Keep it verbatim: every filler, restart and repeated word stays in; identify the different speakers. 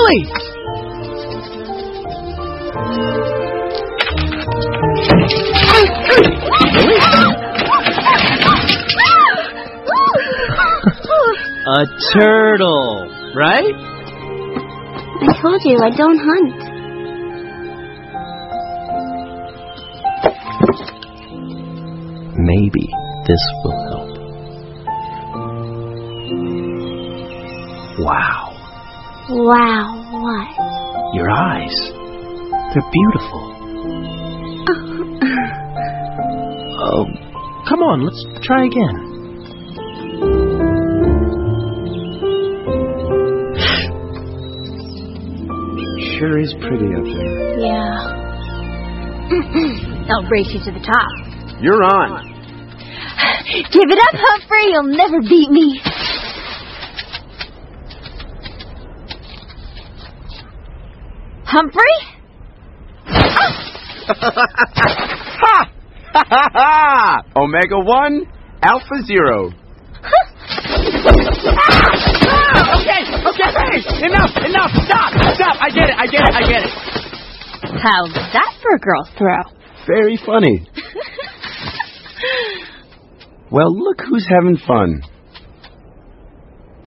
Speaker 1: Billy! A turtle, right?
Speaker 2: I told you, I don't hunt.
Speaker 1: Maybe this will help. Wow.
Speaker 2: Wow, what?
Speaker 1: Your eyes. They're beautiful. Oh, come on, let's try again. Sure is pretty up there.
Speaker 2: Yeah. I'll race you to the top.
Speaker 3: You're on.
Speaker 2: Give it up, Humphrey. You'll never beat me. Humphrey?
Speaker 3: Ha! Ha ha ha! Omega one, Alpha zero. Ah! Okay, okay, enough, enough, stop, stop. I get it, I get it, I get it.
Speaker 2: How's that for a girl's throw?
Speaker 3: Very funny. Well, look who's having fun.